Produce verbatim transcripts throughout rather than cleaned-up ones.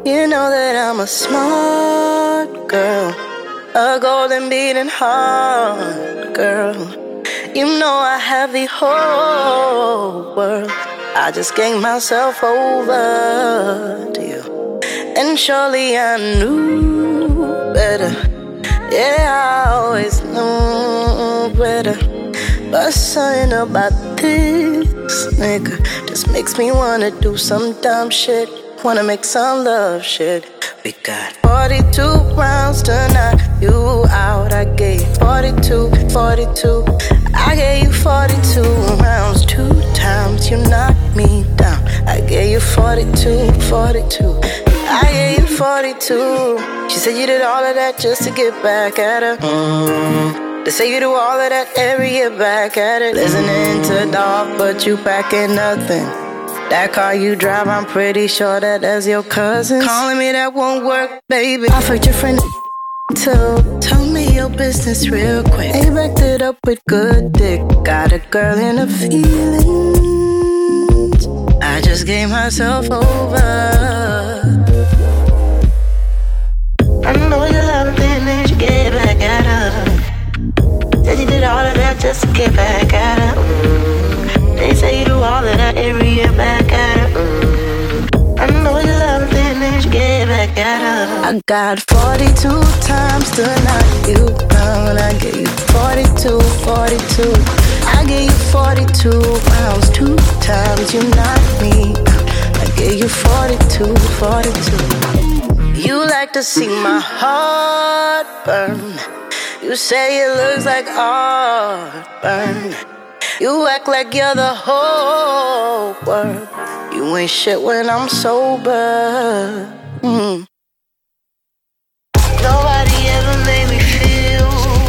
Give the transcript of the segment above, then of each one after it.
You know that I'm a smart girl, a golden beating heart girl. You know I have the whole world. I just gave myself over to you, and surely I knew better. Yeah, I always knew better. But something about this nigga just makes me wanna do some dumb shit. Wanna make some love shit. We got forty-two rounds to knock you out. I gave forty-two, forty-two. I gave you forty-two rounds. Two times you knocked me down. I gave you forty-two, forty-two. I gave you forty-two. She said you did all of that just to get back at her. Mm. They say you do all of that every year back at it. Listening to Dolph, but you packing nothing. That car you drive, I'm pretty sure that that's your cousin. Calling me, that won't work, baby. I fucked your friend too. Tell me your business real quick. Hey, backed it up with good dick. Got a girl in her feelings. I just gave myself over. I know you love the thing that you get back at her. Said you did all of that just to get back at her. Mm. They say you do all of that every year back at her. Mm. I know you love the thing that you get back at her. I got forty-two times to knock you down. I gave you forty-two, forty-two. I gave you forty-two rounds. Two times you knocked me out. I gave you forty-two, forty-two. You like to see my heart burn. You say it looks like art burn. You act like you're the whole world. You ain't shit when I'm sober. Mm. Nobody ever made me feel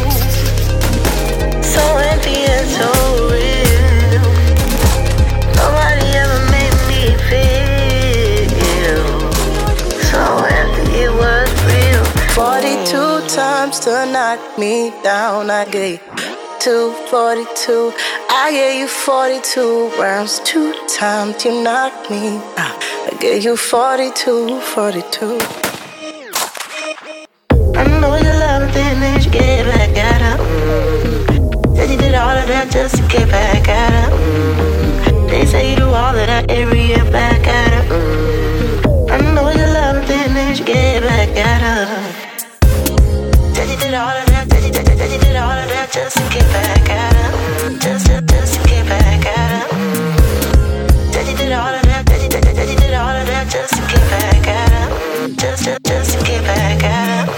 so empty and so real. Nobody ever made me feel so empty it was real. forty-two times to knock me down. I gave two, forty-two. I gave you forty-two rounds. Two times you knocked me out. I gave you forty-two, forty-two. I know you love the thing that you get back at her. Mm. Said you did all of that just to get back at her. Mm. They say you do all of that every year back at her. Mm. I know you love the thing that you get back at her. Said you did all of that, said you did, said you did all of that just to get back at her. Just, just, just to get back at her. Said you did all of that, said you did, said you did all of that just to get back at her. Just, just, just to get back at her.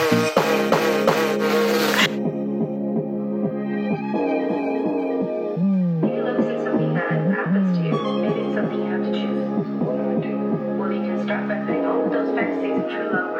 You can look at something that happens to you. Maybe it's something you have to choose. What do I do? Well, you can start by putting all those fantasies of true love